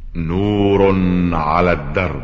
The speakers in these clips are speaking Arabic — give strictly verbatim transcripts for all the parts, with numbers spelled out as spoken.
نور على الدرب،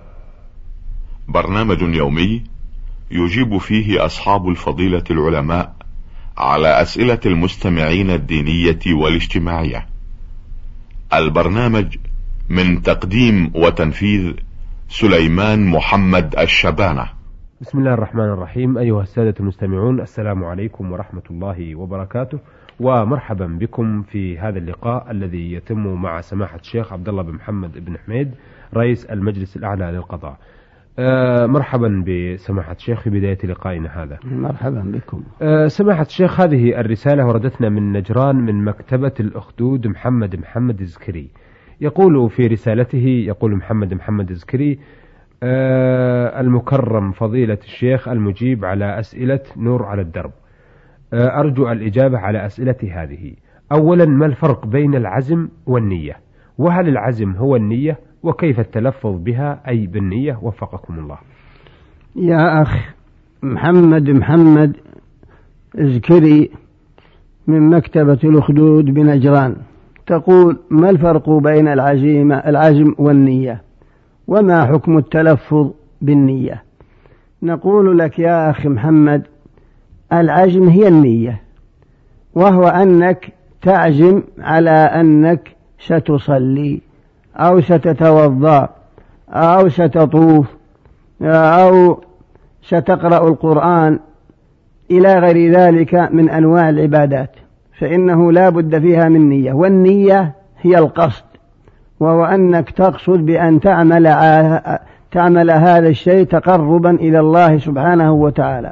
برنامج يومي يجيب فيه أصحاب الفضيلة العلماء على أسئلة المستمعين الدينية والاجتماعية. البرنامج من تقديم وتنفيذ سليمان محمد الشبانة. بسم الله الرحمن الرحيم. أيها السادة المستمعون، السلام عليكم ورحمة الله وبركاته، ومرحبا بكم في هذا اللقاء الذي يتم مع سماحة الشيخ عبد الله بن محمد بن حميد رئيس المجلس الأعلى للقضاء. آه مرحبا بسماحة الشيخ في بداية لقائنا هذا. مرحبا بكم. آه سماحة الشيخ، هذه الرسالة وردتنا من نجران من مكتبة الأخدود محمد محمد الزكري. يقول في رسالته، يقول محمد محمد الزكري: آه المكرم فضيلة الشيخ المجيب على أسئلة نور على الدرب، آه أرجو الإجابة على أسئلتي هذه. أولا، ما الفرق بين العزم والنية؟ وهل العزم هو النية؟ وكيف التلفظ بها أي بالنية؟ وفقكم الله. يا أخ محمد محمد الزكري من مكتبة الأخدود بنجران، تقول: ما الفرق بين العزيمة العزم والنية؟ وما حكم التلفظ بالنية؟ نقول لك يا أخي محمد: العزم هي النية، وهو أنك تعزم على أنك ستصلي أو ستتوضأ أو ستطوف أو ستقرأ القرآن إلى غير ذلك من أنواع العبادات، فإنه لا بد فيها من نية. والنية هي القصد، وهو أنك تقصد بأن تعمل تعمل هذا الشيء تقربا إلى الله سبحانه وتعالى.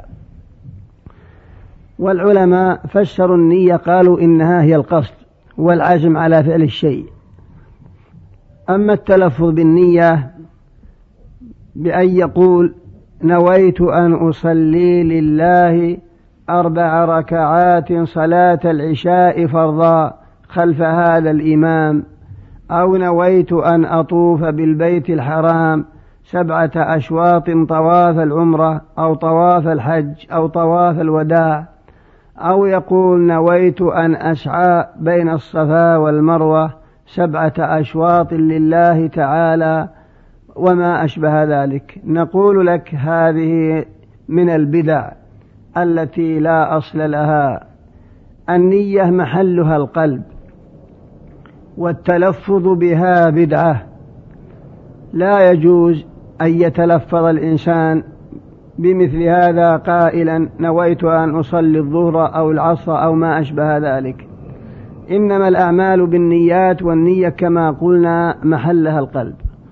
والعلماء فسروا النية، قالوا إنها هي القصد والعزم على فعل الشيء. أما التلفظ بالنية بأن يقول: نويت أن أصلي لله أربع ركعات صلاة العشاء فرضا خلف هذا الإمام، أو نويت أن أطوف بالبيت الحرام سبعة أشواط طواف العمرة أو طواف الحج أو طواف الوداع، أو يقول: نويت أن أسعى بين الصفا والمروة سبعة أشواط لله تعالى، وما أشبه ذلك. نقول لك: هذه من البدع التي لا أصل لها. النية محلها القلب، والتلفظ بها بدعة. لا يجوز أن يتلفظ الإنسان بمثل هذا قائلا: نويت أن أصلي الظهر أو العصر أو ما أشبه ذلك. إنما الأعمال بالنيات، والنية كما قلنا محلها القلب.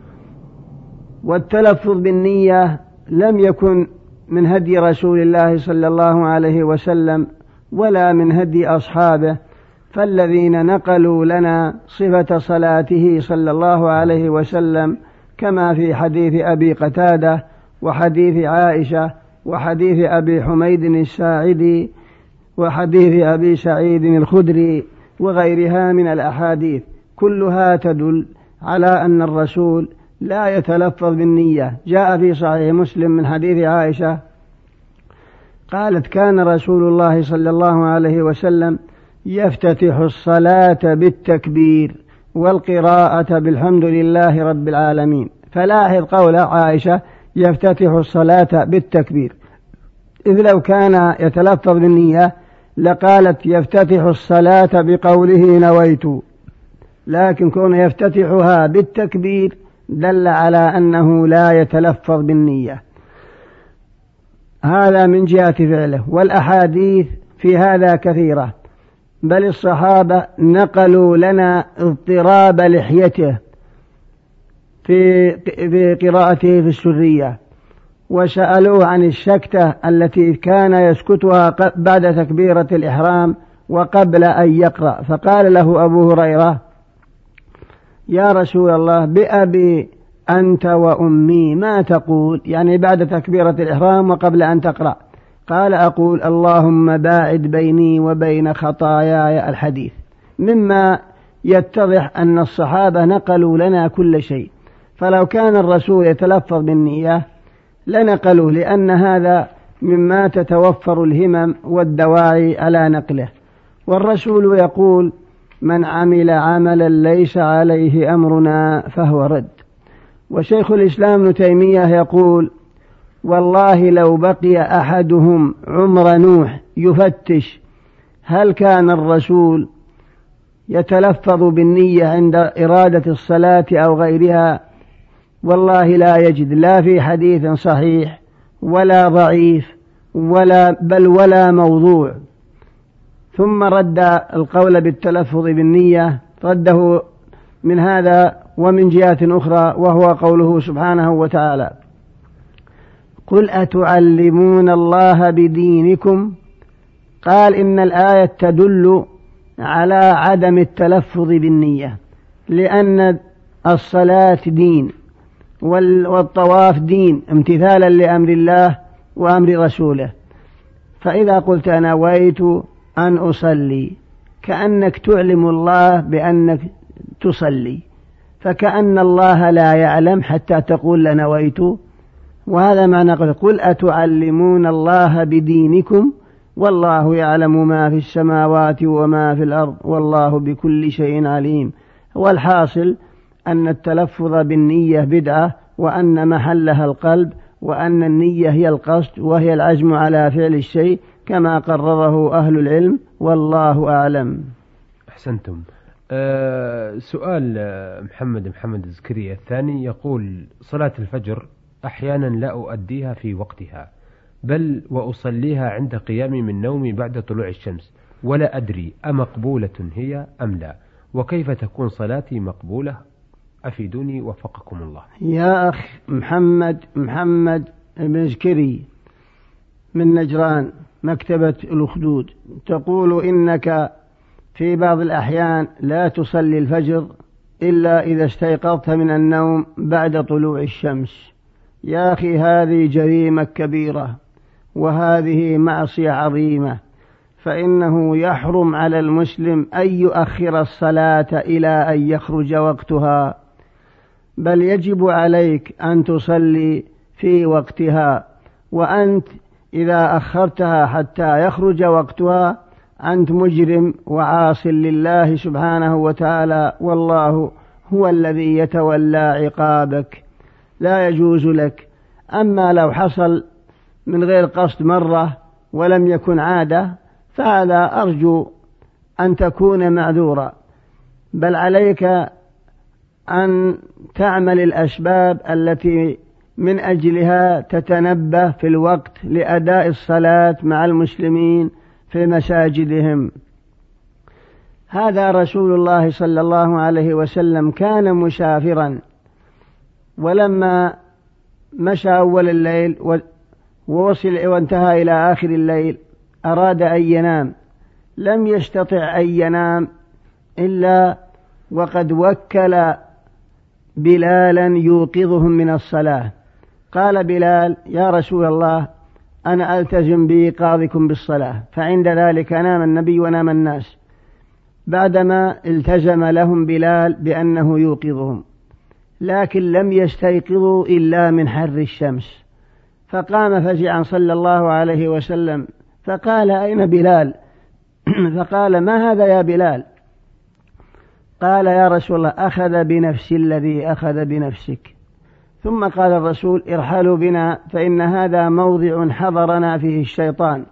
والتلفظ بالنية لم يكن من هدي رسول الله صلى الله عليه وسلم ولا من هدي أصحابه، فالذين نقلوا لنا صفة صلاته صلى الله عليه وسلم كما في حديث أبي قتادة وحديث عائشة وحديث أبي حميد الساعدي وحديث أبي سعيد الخدري وغيرها من الأحاديث، كلها تدل على أن الرسول لا يتلفظ بالنية. جاء في صحيح مسلم من حديث عائشة قالت: كان رسول الله صلى الله عليه وسلم يفتتح الصلاة بالتكبير والقراءة بالحمد لله رب العالمين. فلاحظ قول عائشة: يفتتح الصلاة بالتكبير، إذ لو كان يتلفظ بالنية لقالت: يفتتح الصلاة بقوله نويت، لكن كون يفتتحها بالتكبير دل على أنه لا يتلفظ بالنية. هذا من جهة فعله. والأحاديث في هذا كثيرة، بل الصحابة نقلوا لنا اضطراب لحيته في في قراءته في السرية، وسألوه عن السكتة التي كان يسكتها بعد تكبيرة الإحرام وقبل أن يقرأ، فقال له أبو هريرة: يا رسول الله، بأبي أنت وأمي ما تقول؟ يعني بعد تكبيرة الإحرام وقبل أن تقرأ. قال: أقول: اللهم باعد بيني وبين خطاياي. الحديث مما يتضح أن الصحابة نقلوا لنا كل شيء، فلو كان الرسول يتلفظ بالنية لنقلوه، لأن هذا مما تتوفر الهمم والدواعي على نقله. والرسول يقول: من عمل عملا ليس عليه أمرنا فهو رد. وشيخ الإسلام ابن تيمية يقول: والله لو بقي أحدهم عمر نوح يفتش هل كان الرسول يتلفظ بالنية عند إرادة الصلاة أو غيرها، والله لا يجد لا في حديث صحيح ولا ضعيف ولا بل ولا موضوع. ثم رد القول بالتلفظ بالنية، رده من هذا ومن جهة أخرى، وهو قوله سبحانه وتعالى: قل أتعلمون الله بدينكم. قال إن الآية تدل على عدم التلفظ بالنية، لأن الصلاة دين والطواف دين امتثالا لأمر الله وأمر رسوله. فإذا قلت نويت أن أصلي كأنك تعلم الله بأنك تصلي، فكأن الله لا يعلم حتى تقول لنويت. وهذا معنى قل أتعلمون الله بدينكم والله يعلم ما في السماوات وما في الأرض والله بكل شيء عليم. والحاصل أن التلفظ بالنية بدعة، وأن محلها القلب، وأن النية هي القصد وهي العزم على فعل الشيء كما قرره أهل العلم، والله أعلم. أحسنتم. أه سؤال محمد محمد الزكري الثاني يقول: صلاة الفجر أحيانا لا أؤديها في وقتها، بل وأصليها عند قيامي من نومي بعد طلوع الشمس، ولا أدري أمقبولة هي أم لا، وكيف تكون صلاتي مقبولة؟ أفيدوني وفقكم الله. يا أخ محمد محمد بن زكري من نجران مكتبة الأخدود، تقول إنك في بعض الأحيان لا تصلي الفجر إلا إذا استيقظت من النوم بعد طلوع الشمس. يا أخي هذه جريمة كبيرة وهذه معصية عظيمة، فإنه يحرم على المسلم أن يؤخر الصلاة إلى أن يخرج وقتها، بل يجب عليك أن تصلي في وقتها. وأنت إذا أخرتها حتى يخرج وقتها أنت مجرم وعاص لله سبحانه وتعالى، والله هو الذي يتولى عقابك، لا يجوز لك. أما لو حصل من غير قصد مرة ولم يكن عادة فهذا أرجو أن تكون معذورا، بل عليك أن تعمل الأسباب التي من أجلها تتنبه في الوقت لأداء الصلاة مع المسلمين في مساجدهم. هذا رسول الله صلى الله عليه وسلم كان مسافرا، ولما مشى أول الليل ووصل وانتهى إلى آخر الليل أراد أن ينام، لم يستطع أن ينام إلا وقد وكل بلالا يوقظهم من الصلاة. قال بلال: يا رسول الله أنا ألتزم بإيقاظكم بالصلاة. فعند ذلك نام النبي ونام الناس، بعدما التزم لهم بلال بأنه يوقظهم، لكن لم يستيقظوا إلا من حر الشمس. فقام فزعا صلى الله عليه وسلم فقال: أين بلال؟ فقال: ما هذا يا بلال؟ قال: يا رسول الله أخذ بنفسي الذي أخذ بنفسك. ثم قال الرسول: ارحلوا بنا فإن هذا موضع حضرنا فيه الشيطان.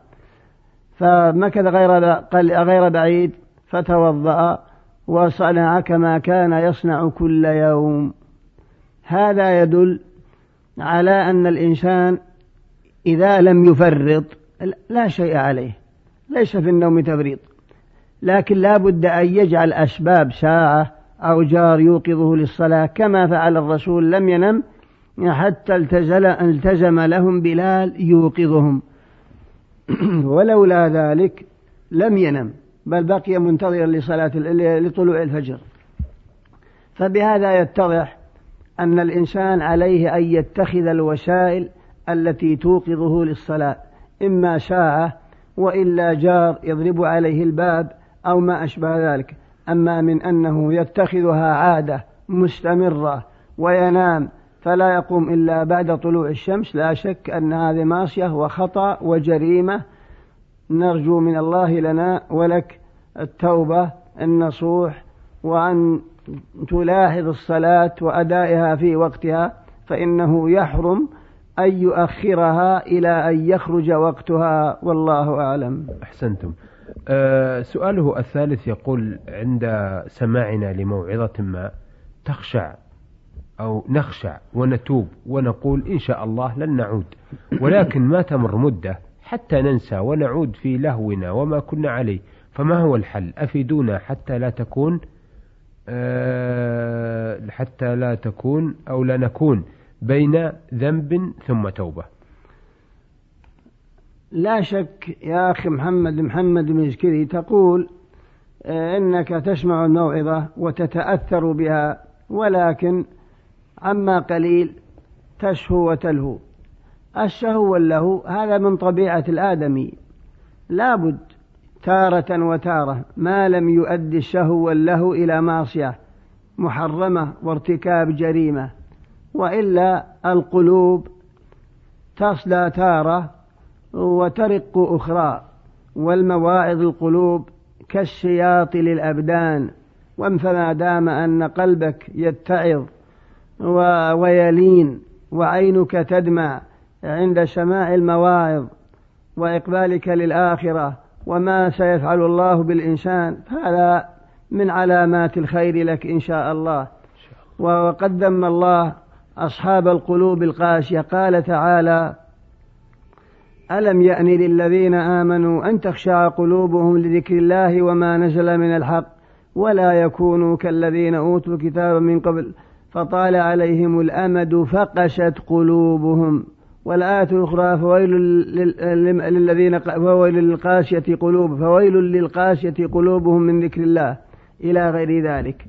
فمكث غير غير بعيد فتوضأ وصنع كما كان يصنع كل يوم. هذا يدل على أن الإنسان إذا لم يفرط لا شيء عليه، ليس في النوم تفريط، لكن لا بد أن يجعل أسباب ساعة أو جار يوقظه للصلاة، كما فعل الرسول لم ينم حتى التزم لهم بلال يوقظهم، ولولا ذلك لم ينم بل بقي منتظرا لصلاة لطلوع الفجر. فبهذا يتضح أن الإنسان عليه أن يتخذ الوسائل التي توقظه للصلاة، إما ساعة وإلا جار يضرب عليه الباب أو ما أشبه ذلك. أما من أنه يتخذها عادة مستمرة وينام فلا يقوم إلا بعد طلوع الشمس، لا شك أن هذه معصية وخطأ وجريمة. نرجو من الله لنا ولك التوبة النصوح وأن تلاحظ الصلاة وأدائها في وقتها، فإنه يحرم أن يؤخرها إلى أن يخرج وقتها، والله أعلم. أحسنتم. أه سؤاله الثالث يقول: عند سماعنا لموعظة ما تخشع أو نخشع ونتوب ونقول إن شاء الله لن نعود، ولكن ما تمر مدة حتى ننسى ونعود في لهونا وما كنا عليه، فما هو الحل؟ أفيدونا حتى لا تكون أه حتى لا تكون أو لا نكون بين ذنب ثم توبة. لا شك يا أخي محمد محمد مزكري تقول إنك تسمع الموعظة وتتأثر بها، ولكن عما قليل تشهو وتلهو. الشهو واللهو هذا من طبيعة الآدمي، لابد تارة وتارة ما لم يؤدي الشهو واللهو إلى معصية محرمة وارتكاب جريمة، وإلا القلوب تصدى تارة وترق أخرى، والمواعظ القلوب كالسياط للأبدان، فما دام أن قلبك يتعظ ويلين وعينك تدمع عند سماع المواعظ وإقبالك للآخرة وما سيفعل الله بالإنسان، هذا من علامات الخير لك إن شاء الله. وقد ذم الله أصحاب القلوب القاسية، قال تعالى: ألم يأن للذين آمنوا أن تخشع قلوبهم لذكر الله وما نزل من الحق ولا يكونوا كالذين أوتوا الكتاب من قبل فطال عليهم الأمد فقست قلوبهم. والآية الأخرى: فويل للذين فويل للقاسية قلوب فويل للقاسية قلوبهم من ذكر الله، إلى غير ذلك.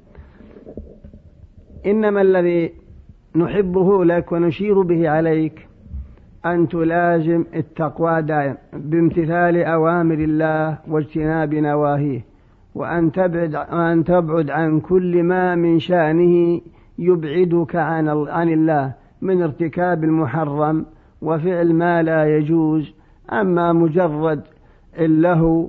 إنما الذي نحبه لك ونشير به عليك أن تلازم التقوى دائم بامتثال أوامر الله واجتناب نواهيه، وأن تبعد, وأن تبعد عن كل ما من شأنه يبعدك عن, عن الله من ارتكاب المحرم وفعل ما لا يجوز. أما مجرد اللهو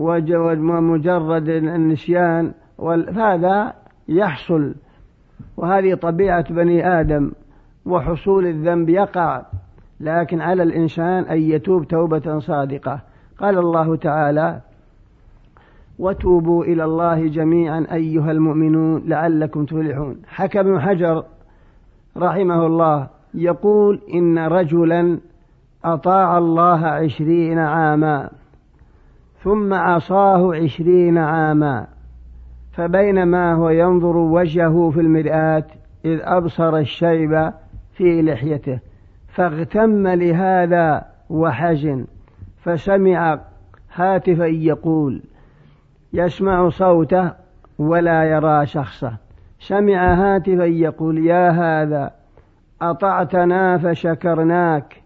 ومجرد النسيان فهذا يحصل، وهذه طبيعة بني آدم، وحصول الذنب يقع، لكن على الإنسان أن يتوب توبة صادقة. قال الله تعالى: وتوبوا إلى الله جميعا أيها المؤمنون لعلكم تفلحون. حكى ابن حجر رحمه الله يقول: إن رجلا أطاع الله عشرين عاما ثم عصاه عشرين عاما، فبينما هو ينظر وجهه في المرآة إذ أبصر الشيب في لحيته فاغتم لهذا وحزن، فسمع هاتفا يقول، يسمع صوته ولا يرى شخصه، سمع هاتفا يقول: يا هذا أطعتنا فشكرناك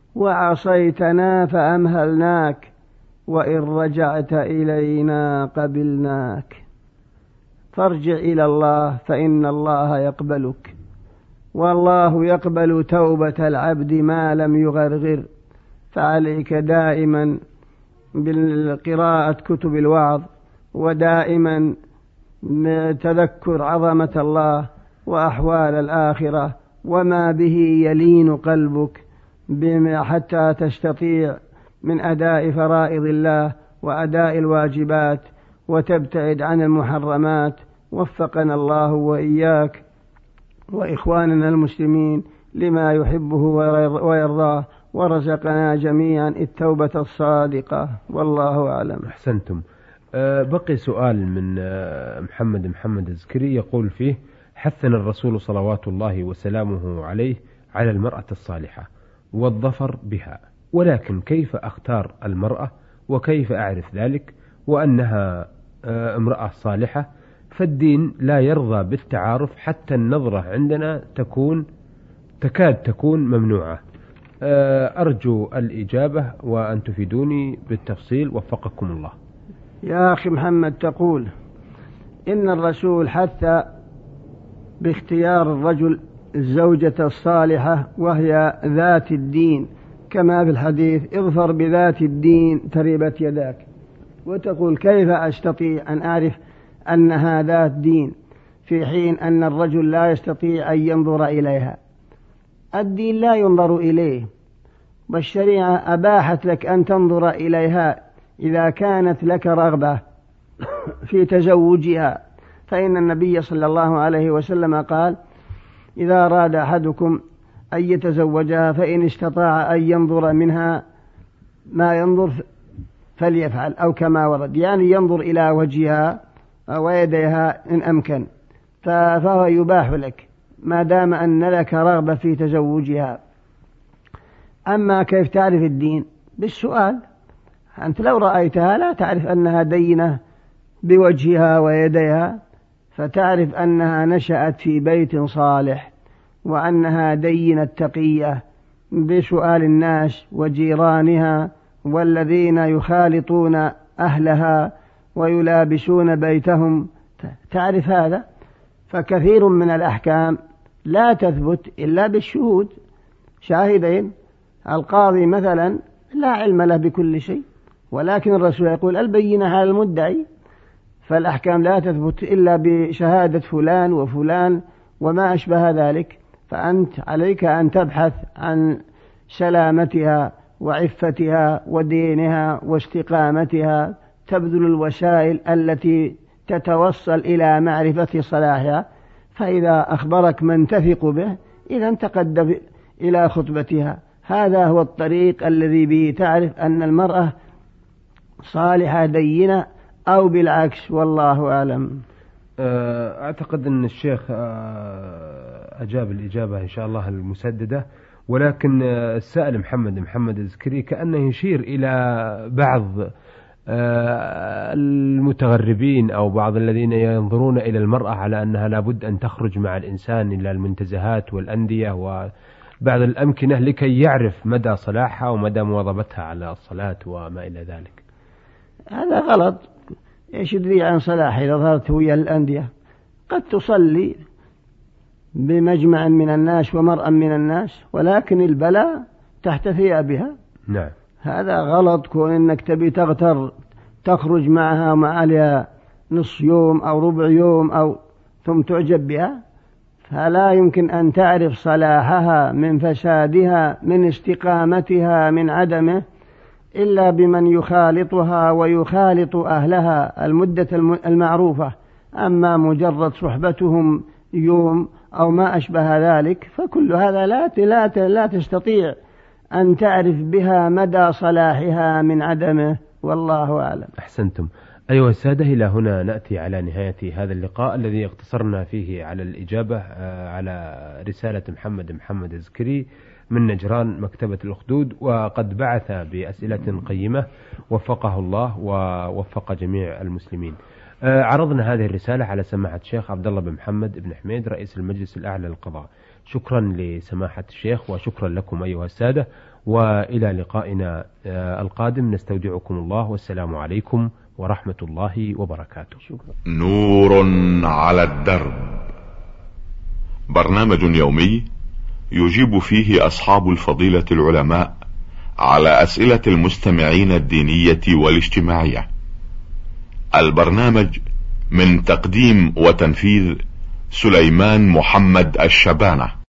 وعصيتنا فأمهلناك وإن رجعت إلينا قبلناك، فارجع إلى الله فإن الله يقبلك، والله يقبل توبة العبد ما لم يغرغر. فعليك دائما بالقراءة كتب الوعظ، ودائما تذكر عظمة الله وأحوال الآخرة وما به يلين قلبك حتى تستطيع من أداء فرائض الله وأداء الواجبات وتبتعد عن المحرمات. وفقنا الله وإياك وإخواننا المسلمين لما يحبه ويرضاه، ورزقنا جميعا التوبة الصادقة، والله أعلم. أحسنتم. أه بقي سؤال من أه محمد محمد الزكري يقول فيه: حثنا الرسول صلوات الله وسلامه عليه على المرأة الصالحة والظفر بها، ولكن كيف أختار المرأة وكيف أعرف ذلك وأنها أه امرأة صالحة؟ فالدين لا يرضى بالتعارف، حتى النظرة عندنا تكون تكاد تكون ممنوعة. أرجو الإجابة وأن تفيدوني بالتفصيل، وفقكم الله. يا أخي محمد تقول إن الرسول حث باختيار الرجل الزوجة الصالحة وهي ذات الدين، كما في الحديث: اظفر بذات الدين تربت يداك. وتقول: كيف أستطيع أن أعرف أنها ذات دين، في حين أن الرجل لا يستطيع أن ينظر إليها. الدين لا ينظر إليه، والشريعة أباحت لك أن تنظر إليها إذا كانت لك رغبة في تزوجها، فإن النبي صلى الله عليه وسلم قال: إذا أراد أحدكم أن يتزوجها فإن استطاع أن ينظر منها ما ينظر فليفعل، أو كما ورد، يعني ينظر إلى وجهها ويديها إن أمكن، فهو يباح لك ما دام أن لك رغبة في تزوجها. أما كيف تعرف الدين؟ بالسؤال. أنت لو رأيتها لا تعرف أنها دينة بوجهها ويديها، فتعرف أنها نشأت في بيت صالح، وأنها دينة تقية، بسؤال الناس وجيرانها والذين يخالطون أهلها ويلابسون بيتهم، تعرف هذا. فكثير من الأحكام لا تثبت إلا بالشهود، شاهدين. القاضي مثلا لا علم له بكل شيء، ولكن الرسول يقول: البينة على المدعي. فالأحكام لا تثبت إلا بشهادة فلان وفلان وما أشبه ذلك. فأنت عليك أن تبحث عن سلامتها وعفتها ودينها واستقامتها، تبذل الوسائل التي تتوصل إلى معرفة صلاحها. فإذا أخبرك من تثق به إذا تقدم إلى خطبتها. هذا هو الطريق الذي به تعرف أن المرأة صالحة دينة أو بالعكس، والله أعلم. أعتقد أن الشيخ أجاب الإجابة إن شاء الله المسددة، ولكن السائل محمد محمد الزكري كأنه يشير إلى بعض المتغربين أو بعض الذين ينظرون إلى المرأة على أنها لابد أن تخرج مع الإنسان إلى المنتزهات والأندية وبعض الأمكنة لكي يعرف مدى صلاحها ومدى مواظبتها على الصلاة وما إلى ذلك. هذا غلط. إيش يدري عن صلاح إذا ظهرت ويا الأندية؟ قد تصلي بمجمع من الناس ومرأة من الناس، ولكن البلاء تحت ثيابها. نعم. هذا غلط. كون إنك تبي تغتر تخرج معها ومع عليها نصف يوم أو ربع يوم أو ثم تعجب بها، فلا يمكن أن تعرف صلاحها من فسادها من استقامتها من عدمه إلا بمن يخالطها ويخالط أهلها المدة المعروفة. أما مجرد صحبتهم يوم أو ما أشبه ذلك فكل هذا لا لا لا تستطيع أن تعرف بها مدى صلاحها من عدمه، والله أعلم. أحسنتم. أيها السادة، إلى هنا نأتي على نهاية هذا اللقاء الذي اقتصرنا فيه على الإجابة على رسالة محمد محمد الزكري من نجران مكتبة الأخدود، وقد بعث بأسئلة قيمة وفقه الله ووفق جميع المسلمين. عرضنا هذه الرسالة على سماحة الشيخ عبد الله بن محمد بن حميد رئيس المجلس الأعلى للقضاء. شكرا لسماحة الشيخ وشكرا لكم أيها السادة، وإلى لقائنا القادم نستودعكم الله، والسلام عليكم ورحمة الله وبركاته. شكرا. نور على الدرب، برنامج يومي يجيب فيه أصحاب الفضيلة العلماء على أسئلة المستمعين الدينية والاجتماعية. البرنامج من تقديم وتنفيذ سليمان محمد الشبانة.